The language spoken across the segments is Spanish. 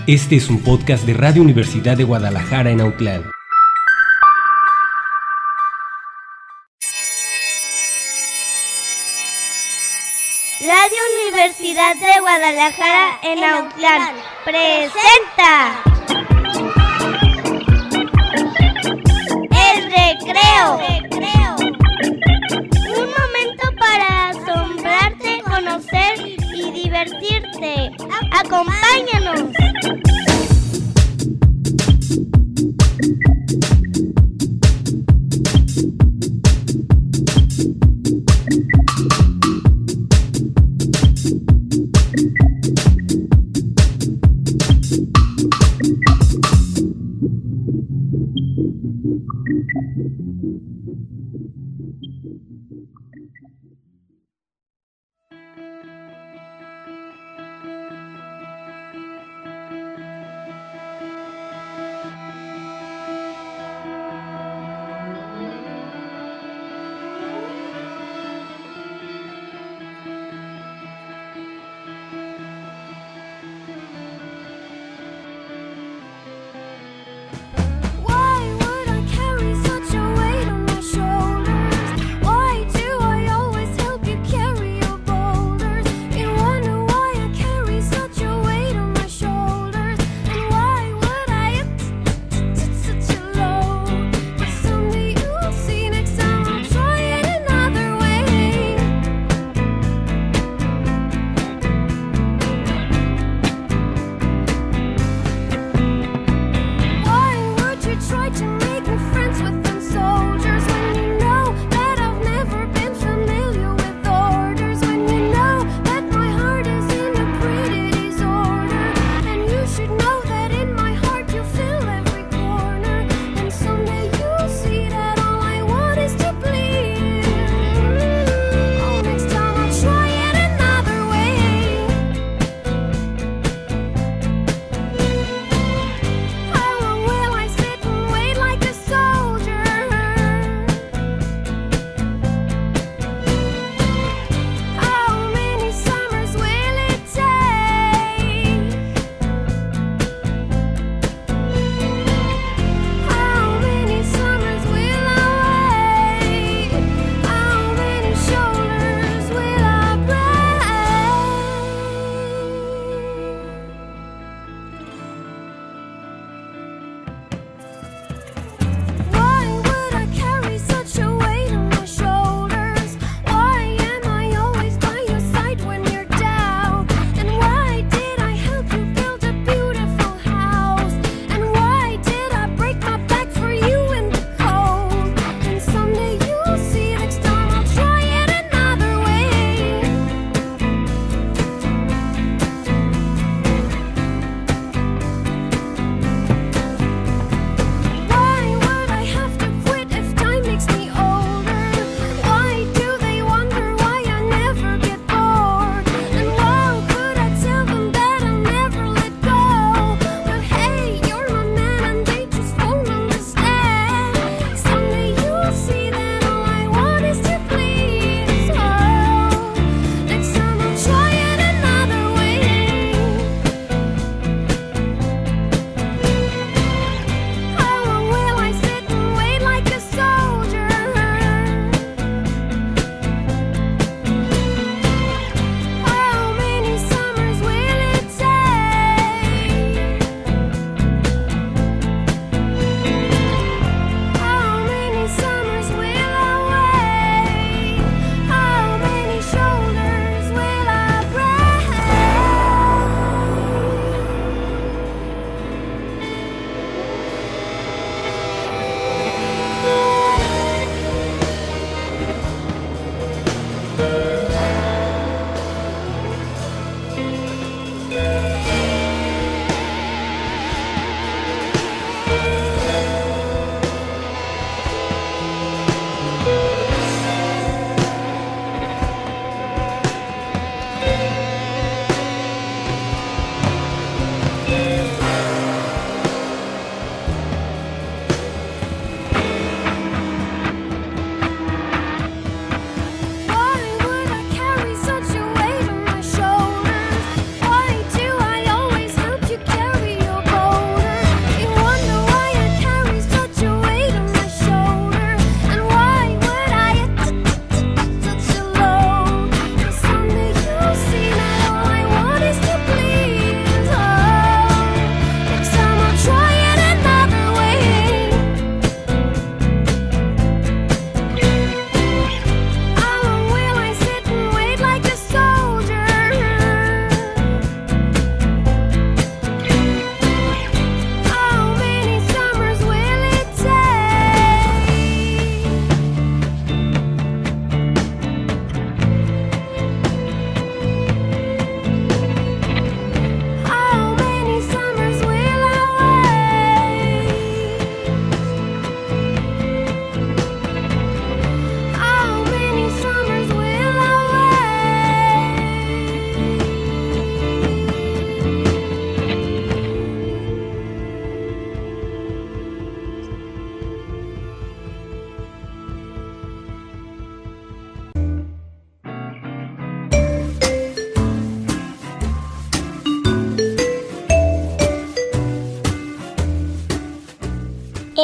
Este es un podcast de Radio Universidad de Guadalajara en Autlán. Radio Universidad de Guadalajara en Autlán presenta El Recreo. Un momento para asombrarte, conocer y divertirte. ¡Acompáñanos!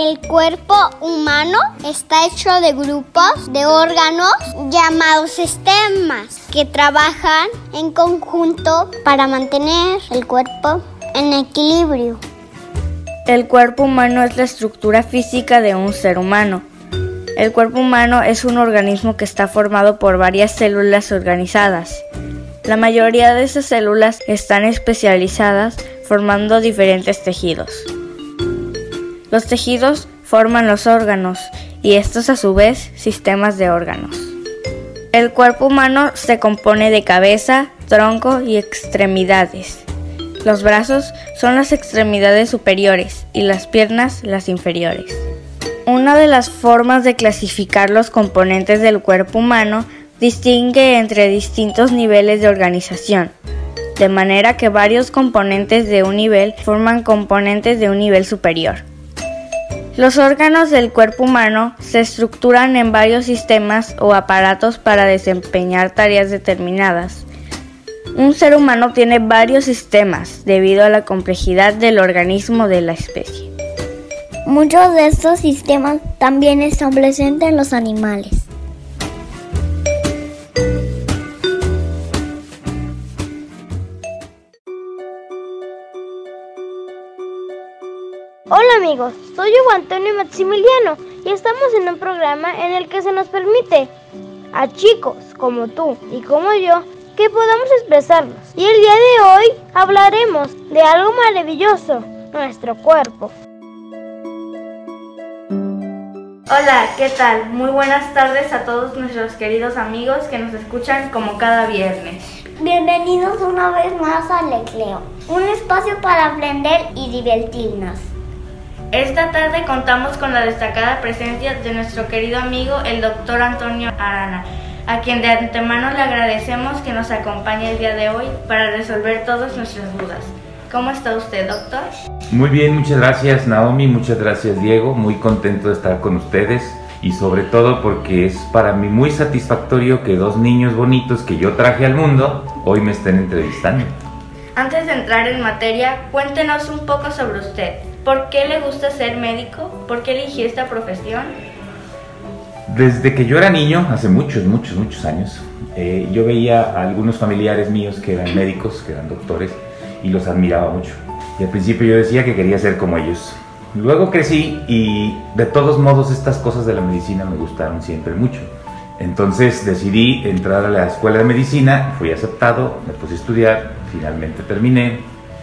El cuerpo humano está hecho de grupos de órganos llamados sistemas que trabajan en conjunto para mantener el cuerpo en equilibrio. El cuerpo humano es la estructura física de un ser humano. El cuerpo humano es un organismo que está formado por varias células organizadas. La mayoría de esas células están especializadas formando diferentes tejidos. Los tejidos forman los órganos y estos a su vez sistemas de órganos. El cuerpo humano se compone de cabeza, tronco y extremidades. Los brazos son las extremidades superiores y las piernas las inferiores. Una de las formas de clasificar los componentes del cuerpo humano distingue entre distintos niveles de organización, de manera que varios componentes de un nivel forman componentes de un nivel superior. Los órganos del cuerpo humano se estructuran en varios sistemas o aparatos para desempeñar tareas determinadas. Un ser humano tiene varios sistemas debido a la complejidad del organismo de la especie. Muchos de estos sistemas también están presentes en los animales. Hola amigos, soy Hugo Antonio Maximiliano y estamos en un programa en el que se nos permite a chicos como tú y como yo que podamos expresarnos. Y el día de hoy hablaremos de algo maravilloso, nuestro cuerpo. Hola, ¿qué tal? Muy buenas tardes a todos nuestros queridos amigos que nos escuchan como cada viernes. Bienvenidos una vez más al Recreo, un espacio para aprender y divertirnos. Esta tarde contamos con la destacada presencia de nuestro querido amigo el doctor Antonio Arana, a quien de antemano le agradecemos que nos acompañe el día de hoy para resolver todas nuestras dudas. ¿Cómo está usted, doctor? Muy bien, muchas gracias Naomi, muchas gracias Diego, muy contento de estar con ustedes y sobre todo porque es para mí muy satisfactorio que dos niños bonitos que yo traje al mundo hoy me estén entrevistando. Antes de entrar en materia, cuéntenos un poco sobre usted. ¿Por qué le gusta ser médico? ¿Por qué eligió esta profesión? Desde que yo era niño, hace muchos años, yo veía a algunos familiares míos que eran médicos, que eran doctores, y los admiraba mucho. Y al principio yo decía que quería ser como ellos. Luego crecí y de todos modos estas cosas de la medicina me gustaron siempre mucho. Entonces decidí entrar a la escuela de medicina, fui aceptado, me puse a estudiar, finalmente terminé.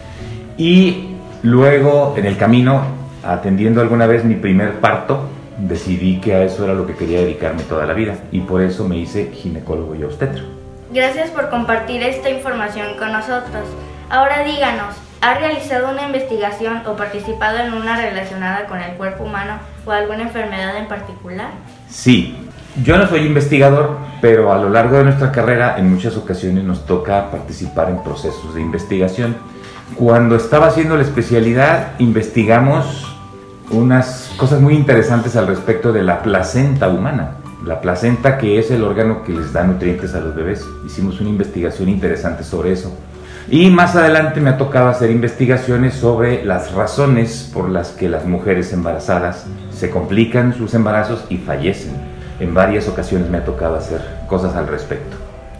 Y luego en el camino, atendiendo alguna vez mi primer parto, decidí que a eso era lo que quería dedicarme toda la vida. Y por eso me hice ginecólogo y obstetra. Gracias por compartir esta información con nosotros. Ahora díganos, ¿ha realizado una investigación o participado en una relacionada con el cuerpo humano o alguna enfermedad en particular? Sí, yo no soy investigador, pero a lo largo de nuestra carrera en muchas ocasiones nos toca participar en procesos de investigación. Cuando estaba haciendo la especialidad, investigamos unas cosas muy interesantes al respecto de la placenta humana. La placenta, que es el órgano que les da nutrientes a los bebés. Hicimos una investigación interesante sobre eso. Y más adelante me ha tocado hacer investigaciones sobre las razones por las que las mujeres embarazadas se complican sus embarazos y fallecen. En varias ocasiones me ha tocado hacer cosas al respecto.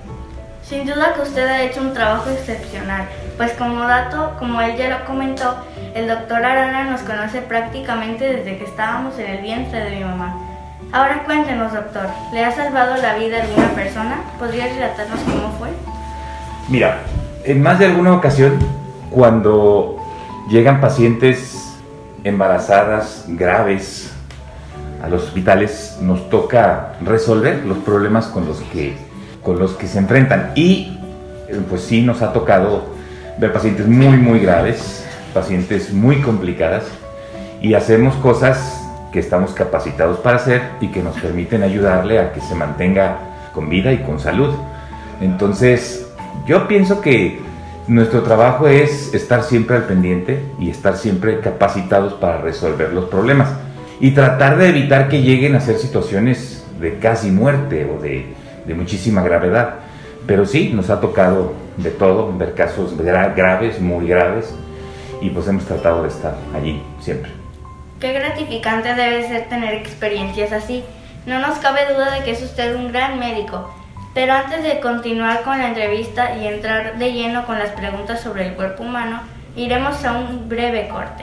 Sin duda que usted ha hecho un trabajo excepcional, pues como dato, como él ya lo comentó, el doctor Arana nos conoce prácticamente desde que estábamos en el vientre de mi mamá. Ahora cuéntenos, doctor, ¿le ha salvado la vida a alguna persona? ¿Podría relatarnos cómo fue? Mira, en más de alguna ocasión, cuando llegan pacientes embarazadas graves a los hospitales, nos toca resolver los problemas con los que se enfrentan. Y pues sí, nos ha tocado ver pacientes muy graves, pacientes muy complicadas, y hacemos cosas que estamos capacitados para hacer y que nos permiten ayudarle a que se mantenga con vida y con salud. Entonces, yo pienso que nuestro trabajo es estar siempre al pendiente y estar siempre capacitados para resolver los problemas y tratar de evitar que lleguen a ser situaciones de casi muerte o de muchísima gravedad. Pero sí, nos ha tocado de todo, ver casos graves, muy graves, y pues hemos tratado de estar allí siempre. Qué gratificante debe ser tener experiencias así. No nos cabe duda de que es usted un gran médico. Pero antes de continuar con la entrevista y entrar de lleno con las preguntas sobre el cuerpo humano, iremos a un breve corte.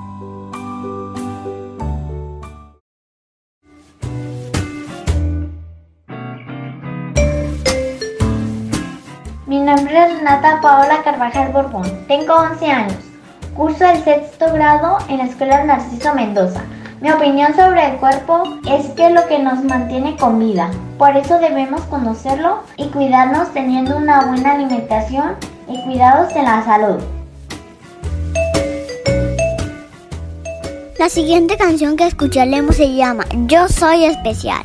Mi nombre es Renata Paola Carvajal Borbón, tengo 11 años, curso el 6º grado en la Escuela Narciso Mendoza. Mi opinión sobre el cuerpo es que lo que nos mantiene con vida, por eso debemos conocerlo y cuidarnos teniendo una buena alimentación y cuidados en la salud. La siguiente canción que escucharemos se llama Yo Soy Especial.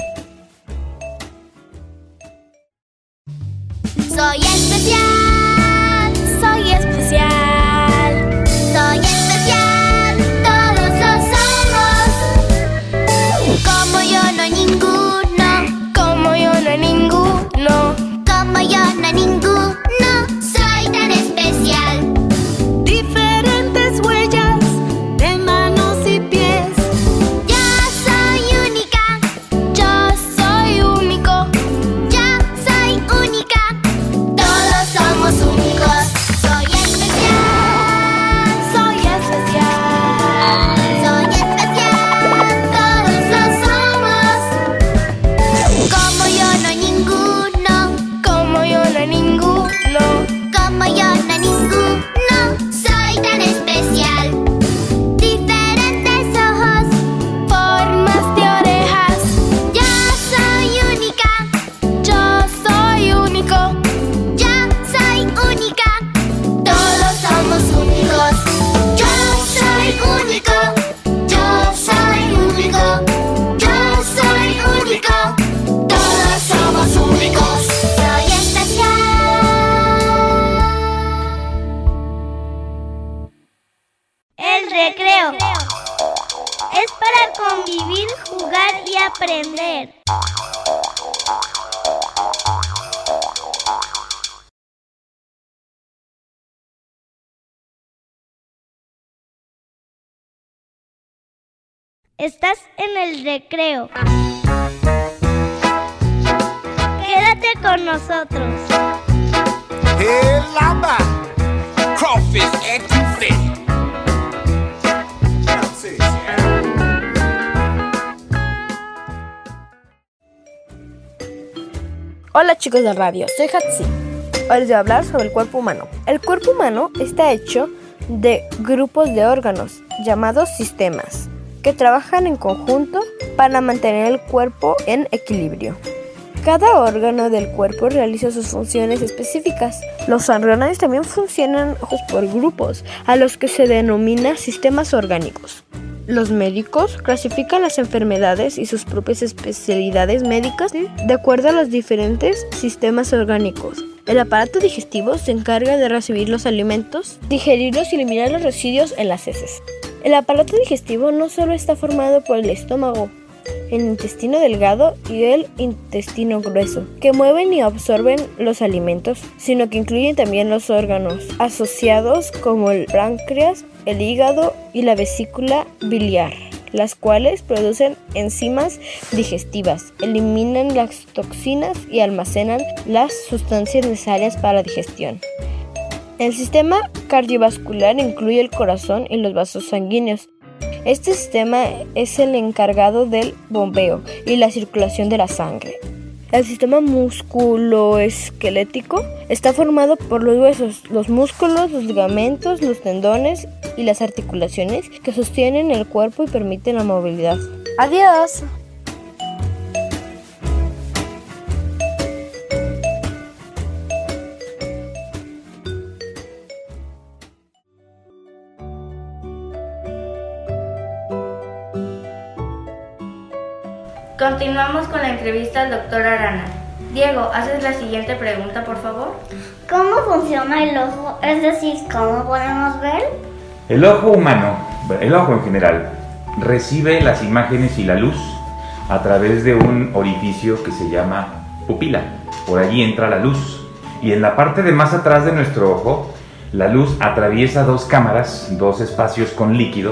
Soy especial, soy especial, soy especial, todos lo somos. Como yo no hay ninguno, como yo no hay ninguno, como yo no hay ninguno, soy tan especial. Diferentes huellas de manos y pies. Yo soy única, yo soy único, yo soy única. Todos somos únicos. Soy especial, soy especial, soy especial, todos lo somos. Como yo no hay ninguno, como yo no hay ninguno, como yo no hay ninguno, soy tan especial. Diferentes ojos, formas de orejas. Yo soy única, yo soy único. Yo soy única, todos somos únicos. Yo soy único, yo soy único, yo soy único, todos somos únicos. Soy especial. El recreo es para convivir, jugar y aprender. Estás en el recreo. Quédate con nosotros. Hey, lava, crawfish etouffee. Hola chicos de radio, soy Hatsi. Hoy les voy a hablar sobre el cuerpo humano. El cuerpo humano está hecho de grupos de órganos llamados sistemas que trabajan en conjunto para mantener el cuerpo en equilibrio. Cada órgano del cuerpo realiza sus funciones específicas. Los órganos también funcionan por grupos, a los que se denomina sistemas orgánicos. Los médicos clasifican las enfermedades y sus propias especialidades médicas de acuerdo a los diferentes sistemas orgánicos. El aparato digestivo se encarga de recibir los alimentos, digerirlos y eliminar los residuos en las heces. El aparato digestivo no solo está formado por el estómago, el intestino delgado y el intestino grueso, que mueven y absorben los alimentos, sino que incluyen también los órganos asociados como el páncreas, el hígado y la vesícula biliar, las cuales producen enzimas digestivas, eliminan las toxinas y almacenan las sustancias necesarias para la digestión. El sistema cardiovascular incluye el corazón y los vasos sanguíneos. Este sistema es el encargado del bombeo y la circulación de la sangre. El sistema musculoesquelético está formado por los huesos, los músculos, los ligamentos, los tendones y las articulaciones que sostienen el cuerpo y permiten la movilidad. ¡Adiós! Continuamos con la entrevista al doctor Arana. Diego, ¿haces la siguiente pregunta, por favor? ¿Cómo funciona el ojo? Es decir, ¿cómo podemos ver? El ojo humano, el ojo en general, recibe las imágenes y la luz a través de un orificio que se llama pupila. Por allí entra la luz. Y en la parte de más atrás de nuestro ojo, la luz atraviesa dos cámaras, dos espacios con líquido,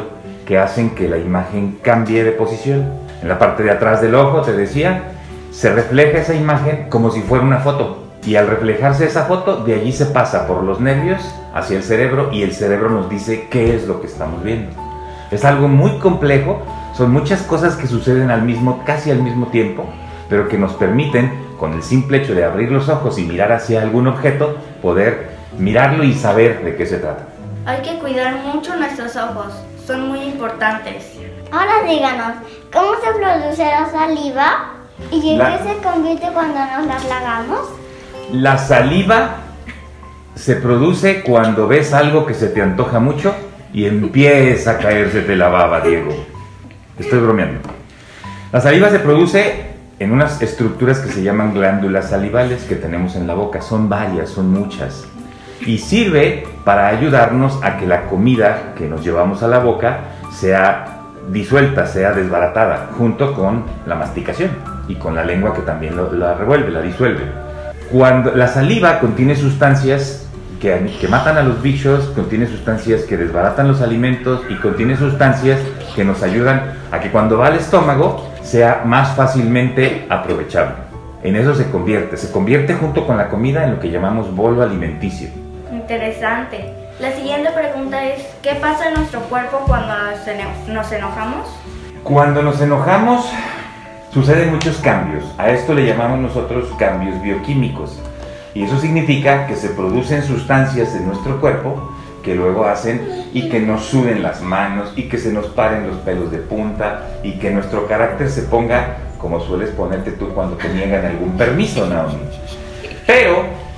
que hacen que la imagen cambie de posición. En la parte de atrás del ojo, te decía, se refleja esa imagen como si fuera una foto. Y al reflejarse esa foto, de allí se pasa por los nervios hacia el cerebro y el cerebro nos dice qué es lo que estamos viendo. Es algo muy complejo, son muchas cosas que suceden casi al mismo tiempo, pero que nos permiten, con el simple hecho de abrir los ojos y mirar hacia algún objeto, poder mirarlo y saber de qué se trata. Hay que cuidar mucho nuestros ojos, son muy importantes. Ahora díganos, ¿cómo se produce la saliva? ¿Y en qué se convierte cuando nos la tragamos? La saliva se produce cuando ves algo que se te antoja mucho y empieza a caérsete la baba, Diego. Estoy bromeando. La saliva se produce en unas estructuras que se llaman glándulas salivales que tenemos en la boca. Son varias, son muchas. Y sirve para ayudarnos a que la comida que nos llevamos a la boca sea disuelta, sea desbaratada, junto con la masticación y con la lengua que también la revuelve, la disuelve. Cuando la saliva contiene sustancias que matan a los bichos, contiene sustancias que desbaratan los alimentos y contiene sustancias que nos ayudan a que cuando va al estómago sea más fácilmente aprovechable. En eso se convierte junto con la comida en lo que llamamos bolo alimenticio. Interesante. La siguiente pregunta es, ¿qué pasa en nuestro cuerpo cuando nos enojamos? Cuando nos enojamos suceden muchos cambios. A esto le llamamos nosotros cambios bioquímicos. Y eso significa que se producen sustancias en nuestro cuerpo que luego hacen y que nos suden las manos y que se nos paren los pelos de punta y que nuestro carácter se ponga como sueles ponerte tú cuando te niegan algún permiso, Naomi. Pero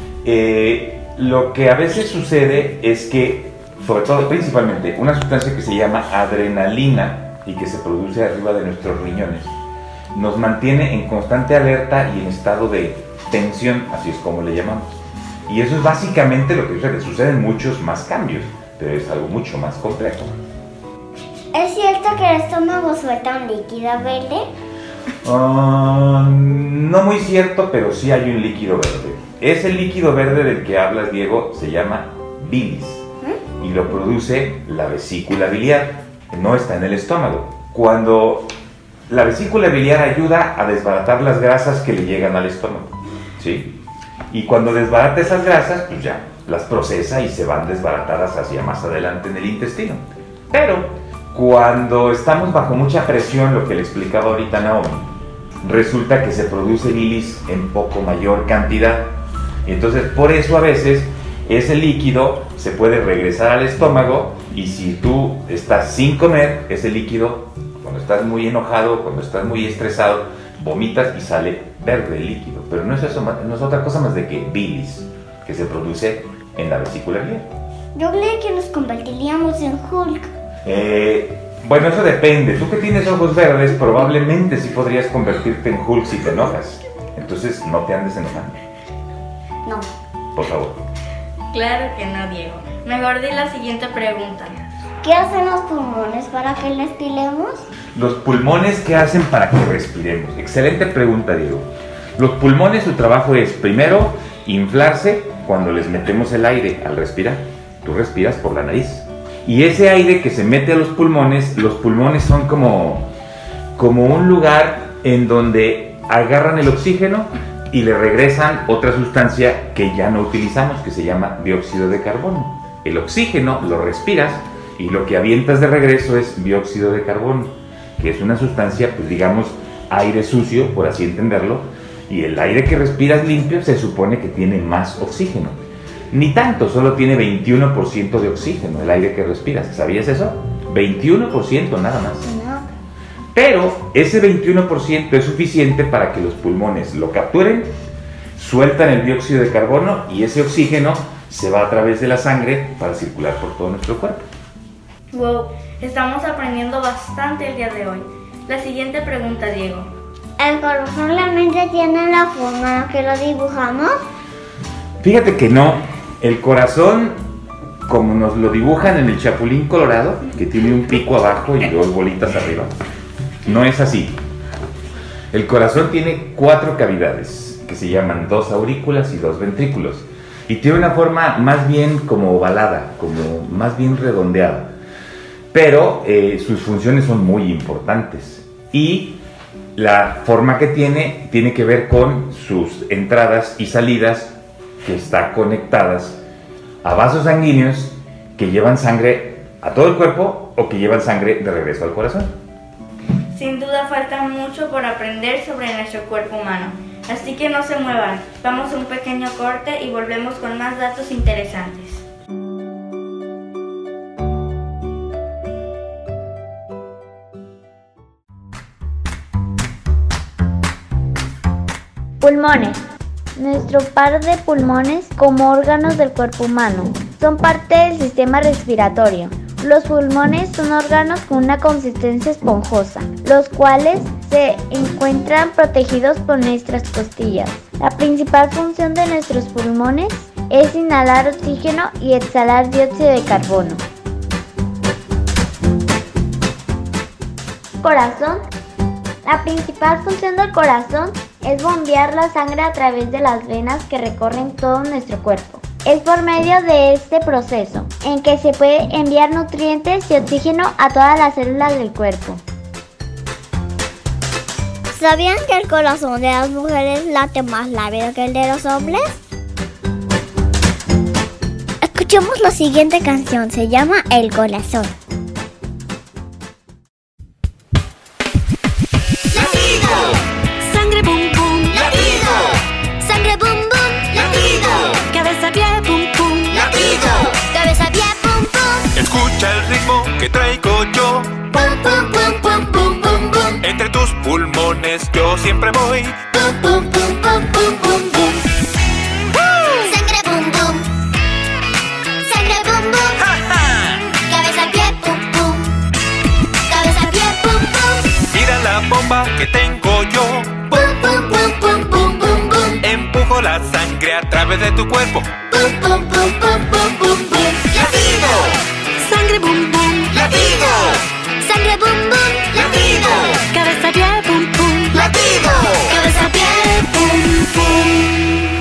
lo que a veces sucede es que, sobre todo, principalmente, una sustancia que se llama adrenalina y que se produce arriba de nuestros riñones, nos mantiene en constante alerta y en estado de tensión, así es como le llamamos. Y eso es básicamente lo que sucede. Suceden muchos más cambios, pero es algo mucho más complejo. ¿Es cierto que el estómago suelta un líquido verde? No muy cierto, pero sí hay un líquido verde. Ese líquido verde del que hablas, Diego, se llama bilis y lo produce la vesícula biliar. No está en el estómago. Cuando la vesícula biliar ayuda a desbaratar las grasas que le llegan al estómago, ¿sí? Y cuando desbarata esas grasas, pues ya las procesa y se van desbaratadas hacia más adelante en el intestino. Pero cuando estamos bajo mucha presión, lo que le explicaba ahorita Naomi, resulta que se produce bilis en poco mayor cantidad. Entonces, por eso a veces ese líquido se puede regresar al estómago y si tú estás sin comer, ese líquido, cuando estás muy enojado, cuando estás muy estresado, vomitas y sale verde el líquido. Pero no es eso, no es otra cosa más de que bilis, que se produce en la vesícula biliar. Yo creí que nos convertiríamos en Hulk. Bueno, eso depende. Tú que tienes ojos verdes, probablemente sí podrías convertirte en Hulk si te enojas. Entonces, no te andes enojando. No. Por favor. Claro que no, Diego. Mejor di la siguiente pregunta. ¿Qué hacen los pulmones para que respiremos? Los pulmones, ¿qué hacen para que respiremos? Excelente pregunta, Diego. Los pulmones, su trabajo es, primero, inflarse cuando les metemos el aire al respirar. Tú respiras por la nariz. Y ese aire que se mete a los pulmones son como un lugar en donde agarran el oxígeno y le regresan otra sustancia que ya no utilizamos, que se llama dióxido de carbono. El oxígeno lo respiras y lo que avientas de regreso es dióxido de carbono, que es una sustancia, pues digamos, aire sucio, por así entenderlo, y el aire que respiras limpio se supone que tiene más oxígeno. Ni tanto, solo tiene 21% de oxígeno el aire que respiras. ¿Sabías eso? 21% nada más. No. Pero ese 21% es suficiente para que los pulmones lo capturen, sueltan el dióxido de carbono y ese oxígeno se va a través de la sangre para circular por todo nuestro cuerpo. Wow, estamos aprendiendo bastante el día de hoy. La siguiente pregunta, Diego. ¿El corazón realmente tiene la forma que lo dibujamos? Fíjate que no. El corazón, como nos lo dibujan en el Chapulín Colorado, que tiene un pico abajo y dos bolitas arriba, no es así. El corazón tiene 4 cavidades, que se llaman 2 aurículas y 2 ventrículos, y tiene una forma más bien como ovalada, como más bien redondeada. pero sus funciones son muy importantes y la forma que tiene que ver con sus entradas y salidas, que están conectadas a vasos sanguíneos que llevan sangre a todo el cuerpo o que llevan sangre de regreso al corazón. Sin duda falta mucho por aprender sobre nuestro cuerpo humano, así que no se muevan. Vamos a un pequeño corte y volvemos con más datos interesantes. Pulmones. Nuestro par de pulmones como órganos del cuerpo humano son parte del sistema respiratorio. Los pulmones son órganos con una consistencia esponjosa, los cuales se encuentran protegidos por nuestras costillas. La principal función de nuestros pulmones es inhalar oxígeno y exhalar dióxido de carbono. Corazón. La principal función del corazón es bombear la sangre a través de las venas que recorren todo nuestro cuerpo. Es por medio de este proceso en que se puede enviar nutrientes y oxígeno a todas las células del cuerpo. ¿Sabían que el corazón de las mujeres late más rápido que el de los hombres? Escuchemos la siguiente canción, se llama El Corazón. Sangre bum bum, latido. Sangre bum bum, latido. Cabeza pie bum bum, latido. Cabeza pie bum bum. Escucha el ritmo que traigo yo. Bum bum bum bum bum bum bum. Entre tus pulmones yo siempre voy. Bum bum bum bum bum bum bum. Sangre bum bum. Sangre bum bum. Cabeza pie bum bum. Cabeza pie bum bum. Mira la bomba que tengo yo. Bum bum bum bum bum bum bum. Empujo la sangre a través de tu cuerpo. Bum bum bum bum bum bum bum. Latido. Sangre bum bum. Latido. Sangre bum bum. Latido. Cabeza pie bum bum. Latido. Cabeza pie bum bum.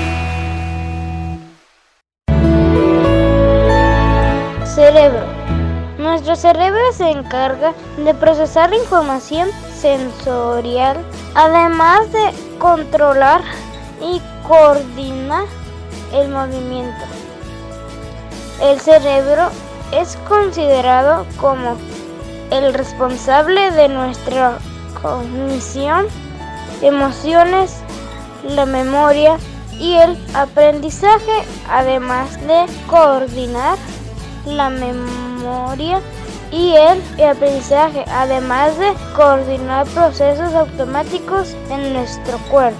Cerebro. Nuestro cerebro se encarga de procesar la información sensorial, además de controlar y coordinar el movimiento. El cerebro es considerado como el responsable de nuestra cognición, emociones, la memoria y el aprendizaje, además de coordinar la memoria y el aprendizaje, además de coordinar procesos automáticos en nuestro cuerpo.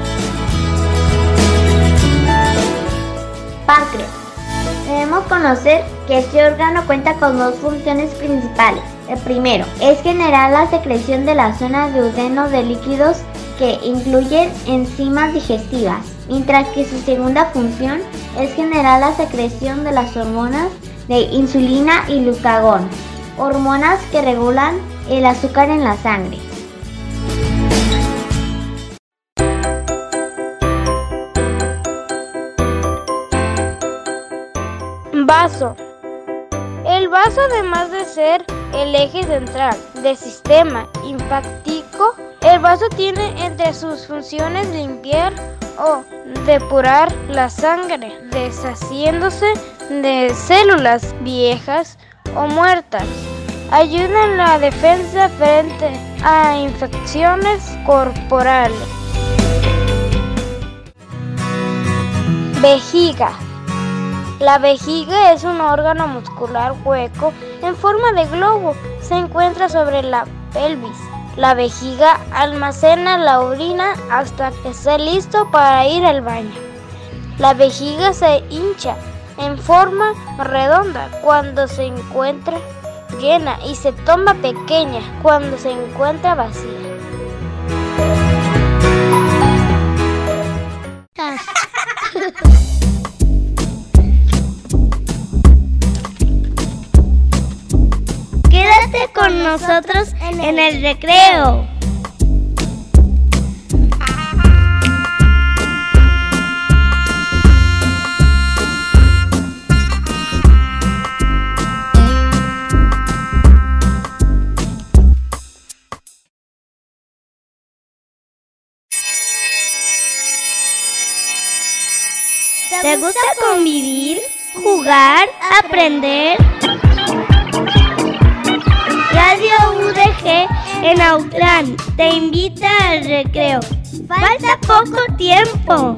Páncreas. Debemos conocer que este órgano cuenta con dos funciones principales. El primero es generar la secreción de la zona de duodeno de líquidos que incluyen enzimas digestivas, mientras que su segunda función es generar la secreción de las hormonas de insulina y glucagón, hormonas que regulan el azúcar en la sangre. Vaso. El vaso, además de ser el eje central del sistema linfático, el vaso tiene entre sus funciones limpiar o depurar la sangre, deshaciéndose de células viejas o muertas. Ayuda en la defensa frente a infecciones corporales. Vejiga. La vejiga es un órgano muscular hueco en forma de globo. Se encuentra sobre la pelvis. La vejiga almacena la orina hasta que esté listo para ir al baño. La vejiga se hincha en forma redonda cuando se encuentra llena y se toma pequeña cuando se encuentra vacía. Quédate con nosotros en el recreo. gusta convivir, jugar, aprender? Radio UDG en Autlán te invita al recreo. Falta poco tiempo.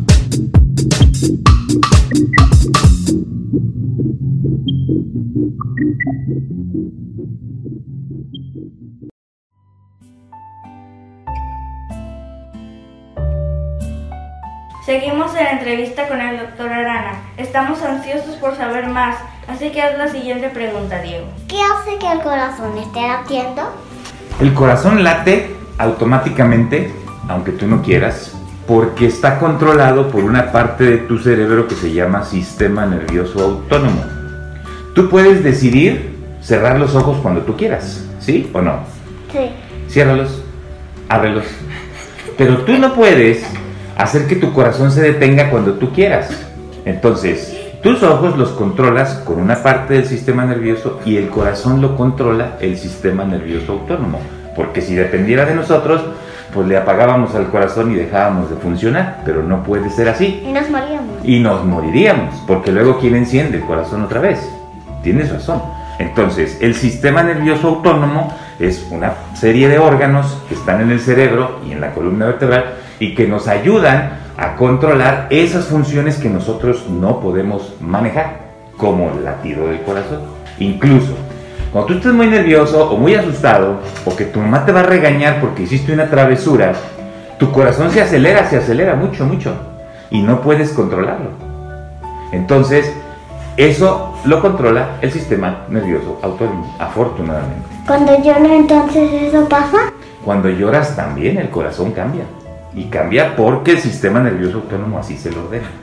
Seguimos en la entrevista con el doctor Arana. Estamos ansiosos por saber más, así que haz la siguiente pregunta, Diego. ¿Qué hace que el corazón esté latiendo? El corazón late automáticamente, aunque tú no quieras, porque está controlado por una parte de tu cerebro que se llama sistema nervioso autónomo. Tú puedes decidir cerrar los ojos cuando tú quieras, ¿sí o no? Sí. Ciérralos, ábrelos. Pero tú no puedes hacer que tu corazón se detenga cuando tú quieras. Entonces, tus ojos los controlas con una parte del sistema nervioso y el corazón lo controla el sistema nervioso autónomo. Porque si dependiera de nosotros, pues le apagábamos al corazón y dejábamos de funcionar. Pero no puede ser así. Y nos moríamos. Y nos moriríamos, porque luego ¿quién enciende el corazón otra vez? Tienes razón. Entonces, el sistema nervioso autónomo es una serie de órganos que están en el cerebro y en la columna vertebral y que nos ayudan a controlar esas funciones que nosotros no podemos manejar, como el latido del corazón. Incluso, cuando tú estés muy nervioso o muy asustado, o que tu mamá te va a regañar porque hiciste una travesura, tu corazón se acelera mucho, y no puedes controlarlo. Entonces, eso lo controla el sistema nervioso autónomo, afortunadamente. Cuando lloro, entonces, ¿eso pasa? Cuando lloras también el corazón cambia. Y cambia porque el sistema nervioso autónomo así se lo ordena.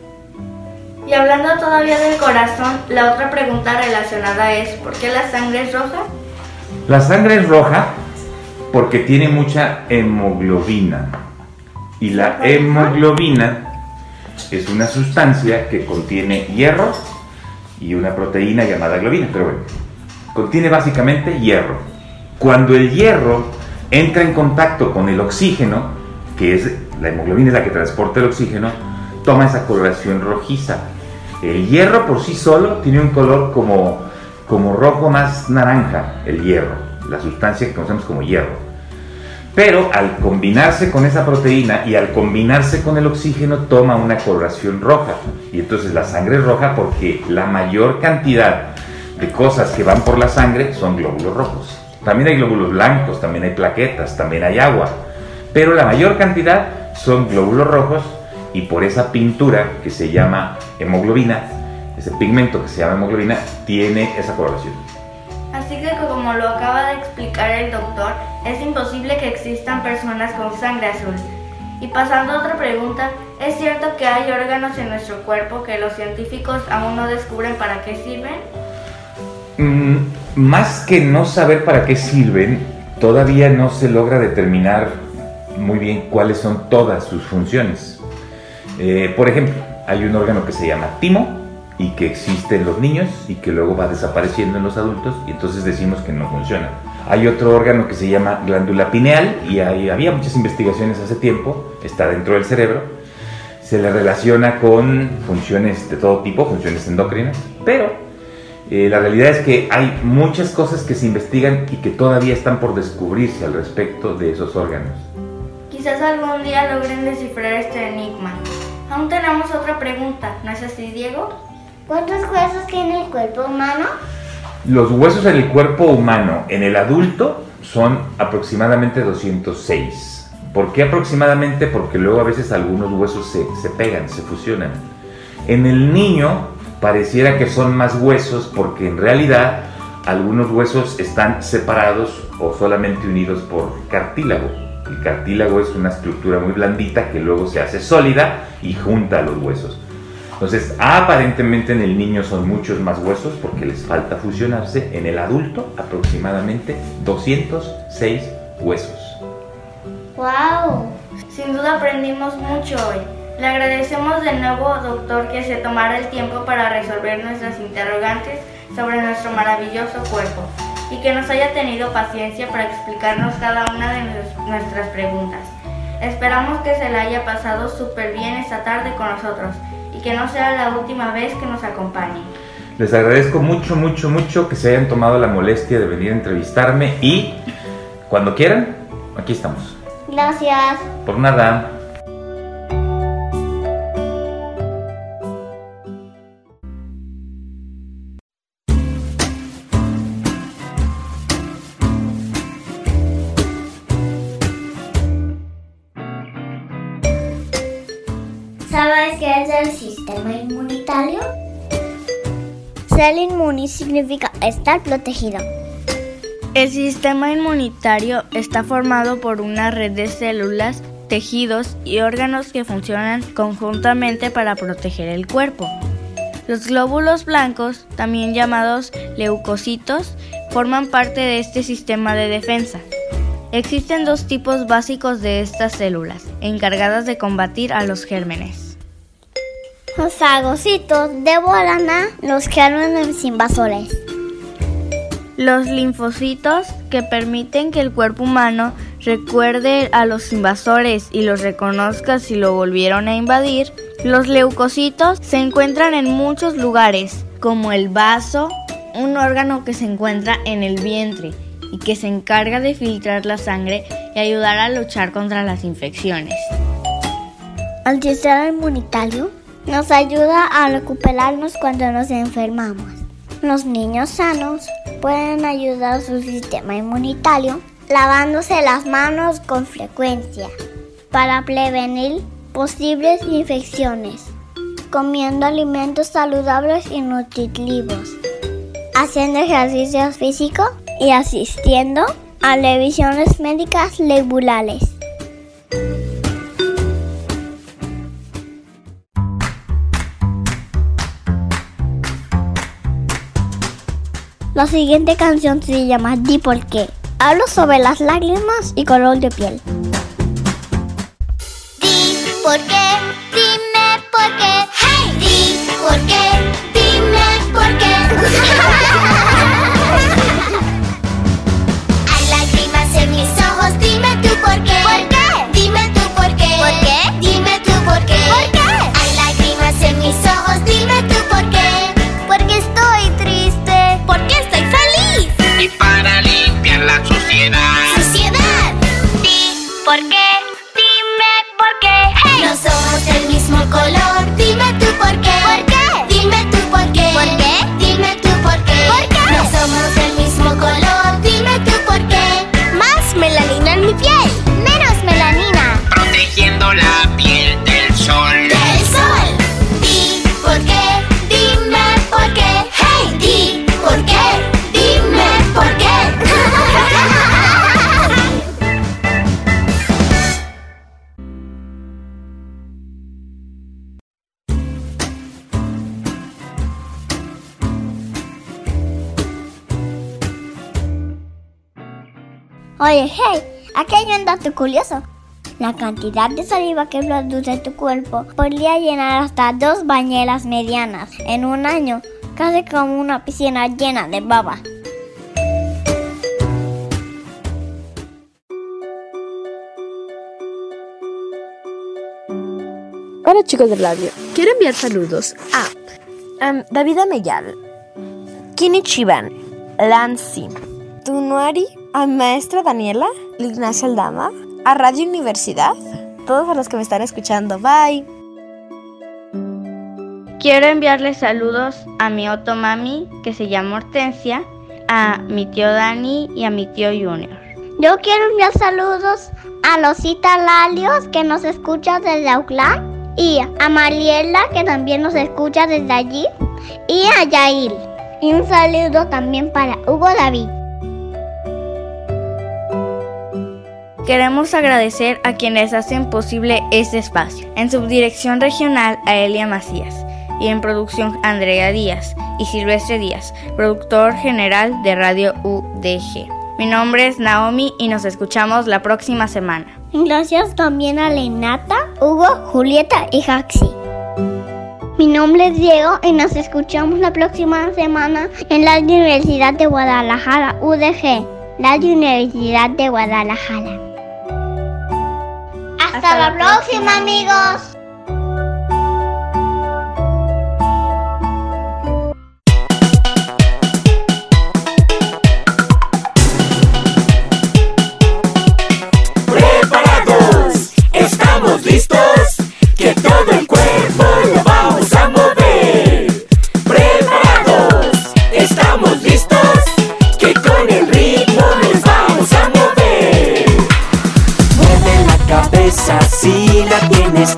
Y hablando todavía del corazón, la otra pregunta relacionada es ¿por qué la sangre es roja? La sangre es roja porque tiene mucha hemoglobina. Y la hemoglobina es una sustancia que contiene hierro y una proteína llamada globina. Pero bueno, contiene básicamente hierro. Cuando el hierro entra en contacto con el oxígeno, que es la hemoglobina es la que transporta el oxígeno, toma esa coloración rojiza. El hierro por sí solo tiene un color como rojo más naranja, el hierro, la sustancia que conocemos como hierro. Pero al combinarse con esa proteína y al combinarse con el oxígeno toma una coloración roja. Y entonces la sangre es roja porque la mayor cantidad de cosas que van por la sangre son glóbulos rojos. También hay glóbulos blancos, también hay plaquetas, también hay agua. Pero la mayor cantidad son glóbulos rojos y por esa pintura que se llama hemoglobina, ese pigmento que se llama hemoglobina, tiene esa coloración. Así que como lo acaba de explicar el doctor, es imposible que existan personas con sangre azul. Y pasando a otra pregunta, ¿es cierto que hay órganos en nuestro cuerpo que los científicos aún no descubren para qué sirven? Más que no saber para qué sirven, todavía no se logra determinar muy bien cuáles son todas sus funciones. Por ejemplo, hay un órgano que se llama timo y que existe en los niños y que luego va desapareciendo en los adultos y entonces decimos que no funciona. Hay otro órgano que se llama glándula pineal y había muchas investigaciones hace tiempo, está dentro del cerebro, se le relaciona con funciones de todo tipo, funciones endocrinas, pero la realidad es que hay muchas cosas que se investigan y que todavía están por descubrirse al respecto de esos órganos. Quizás algún día logren descifrar este enigma. Aún tenemos otra pregunta, ¿no es así, Diego? ¿Cuántos huesos tiene el cuerpo humano? Los huesos en el cuerpo humano, en el adulto, son aproximadamente 206. ¿Por qué aproximadamente? Porque luego a veces algunos huesos se pegan, se fusionan. En el niño pareciera que son más huesos porque en realidad algunos huesos están separados o solamente unidos por cartílago. El cartílago es una estructura muy blandita que luego se hace sólida y junta los huesos. Entonces, aparentemente en el niño son muchos más huesos porque les falta fusionarse. En el adulto, aproximadamente 206 huesos. ¡Wow! Sin duda aprendimos mucho hoy. Le agradecemos de nuevo, doctor, que se tomara el tiempo para resolver nuestras interrogantes sobre nuestro maravilloso cuerpo y que nos haya tenido paciencia para explicarnos cada una de nuestras preguntas. Esperamos que se la haya pasado súper bien esta tarde con nosotros y que no sea la última vez que nos acompañen. Les agradezco mucho que se hayan tomado la molestia de venir a entrevistarme y cuando quieran, aquí estamos. Gracias. Por nada. ¿Sabes qué es el sistema inmunitario? Ser inmune significa estar protegido. El sistema inmunitario está formado por una red de células, tejidos y órganos que funcionan conjuntamente para proteger el cuerpo. Los glóbulos blancos, también llamados leucocitos, forman parte de este sistema de defensa. Existen dos tipos básicos de estas células, encargadas de combatir a los gérmenes. Los fagocitos devoran a los gérmenes invasores. Los linfocitos, que permiten que el cuerpo humano recuerde a los invasores y los reconozca si lo volvieron a invadir. Los leucocitos se encuentran en muchos lugares, como el vaso, un órgano que se encuentra en el vientre y que se encarga de filtrar la sangre y ayudar a luchar contra las infecciones. El sistema inmunitario nos ayuda a recuperarnos cuando nos enfermamos. Los niños sanos pueden ayudar a su sistema inmunitario lavándose las manos con frecuencia para prevenir posibles infecciones, comiendo alimentos saludables y nutritivos, haciendo ejercicios físicos y asistiendo a revisiones médicas regulares. La siguiente canción se llama Di por qué. Hablo sobre las lágrimas y color de piel. Di por qué, dime por qué. Hey, di por qué, dime por qué. Hay lágrimas en mis ojos, dime tú por qué. ¿Por qué? Dime tú por qué. ¿Por qué? Dime tú por qué. ¿Por qué? Hay lágrimas en mis ojos, dime tú por qué. Porque estoy triste. Porque estoy feliz. Y para limpiar la suciedad. Suciedad. Di por qué, dime por qué. Hey. No somos del mismo color, dime tú por qué. ¿Por qué? Dime tú por qué. ¿Por qué? Dime tú por qué. ¿Por qué? No somos del mismo color, dime tú por qué. Más melanina en mi piel. Menos melanina. Protegiendo la piel del sol. Del sol. Di por qué, dime por qué. Hey, di por qué, dime por qué. Oye, hey, aquí hay un dato curioso. La cantidad de saliva que produce tu cuerpo podría llenar hasta 2 bañeras medianas en un año, casi como una piscina llena de baba. Hola chicos del radio, quiero enviar saludos a David Ameyal, Kinichiban, Lancy, Tunuari, a maestra Daniela, Ignacia Aldama, a Radio Universidad, todos a los que me están escuchando, bye. Quiero enviarles saludos a mi otomami, que se llama Hortensia, a mi tío Dani y a mi tío Junior. Yo quiero enviar saludos a Losita Lalios, que nos escucha desde Auckland, y a Mariela, que también nos escucha desde allí, y a Yair. Y un saludo también para Hugo David. Queremos agradecer a quienes hacen posible este espacio. En subdirección regional a Elia Macías y en producción Andrea Díaz y Silvestre Díaz, productor general de Radio UDG. Mi nombre es Naomi y nos escuchamos la próxima semana. Gracias también a Lenata, Hugo, Julieta y Jaxi. Mi nombre es Diego y nos escuchamos la próxima semana en la Universidad de Guadalajara, UDG, la Universidad de Guadalajara. Hasta la próxima, amigos.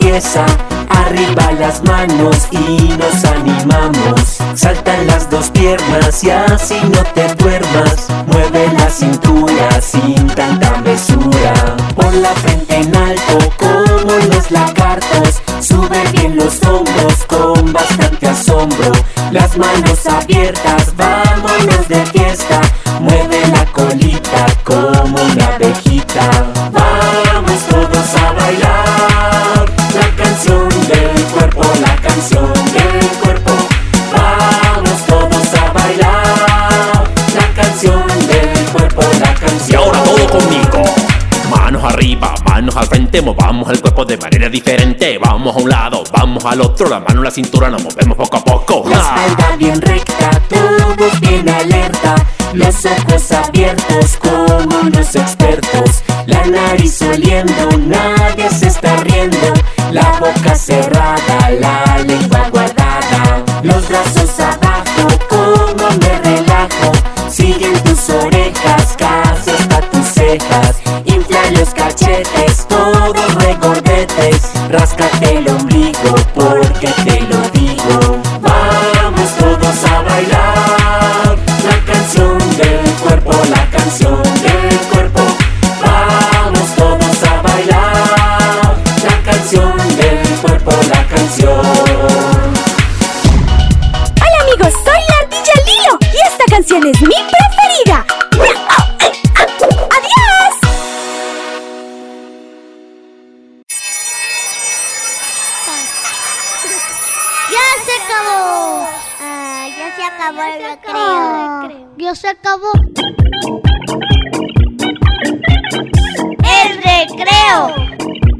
empieza. Arriba las manos y nos animamos. Saltan las dos piernas y así no te duermas. Mueve la cintura sin tanta mesura. Pon la frente en alto como los lagartos. Sube bien los hombros con bastante asombro. Las manos abiertas, vámonos de fiesta. Mueve la colita como una abejita. Vamos todos a bailar la canción del cuerpo, la canción del cuerpo. Vamos todos a bailar la canción del cuerpo, la canción. Y ahora todo conmigo. Manos arriba, manos al frente, movamos el cuerpo de manera diferente. Vamos a un lado, vamos al otro, la mano en la cintura, nos movemos poco a poco. La espalda bien recta, todos bien alerta. Los ojos abiertos como unos expertos. La nariz oliendo, nadie se está riendo. La boca cerrada, la lengua guardada. Los brazos abajo, como me relajo. Siguen tus orejas, casi hasta tus cejas. Infla los cachetes, todos regordetes. Ráscate el ombligo porque te lo digo. Vamos todos a bailar la canción del cuerpo, la canción del cuerpo. Vamos todos a bailar la canción del cuerpo, la canción. Hola amigos, soy la ardilla Lilo y esta canción es mi preferida. ¡Adiós! ¡Ya se acabó! Ya se acabó el recreo. Ya se acabó. ¡El recreo!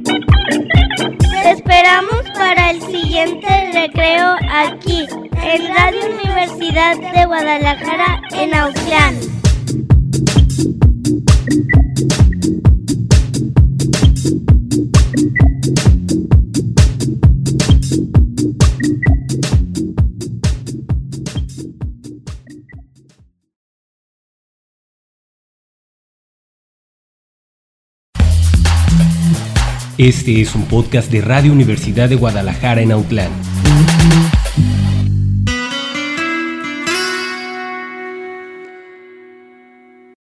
Te esperamos para el siguiente recreo aquí, en Radio Universidad de Guadalajara, en Autlán. Este es un podcast de Radio Universidad de Guadalajara en Autlán.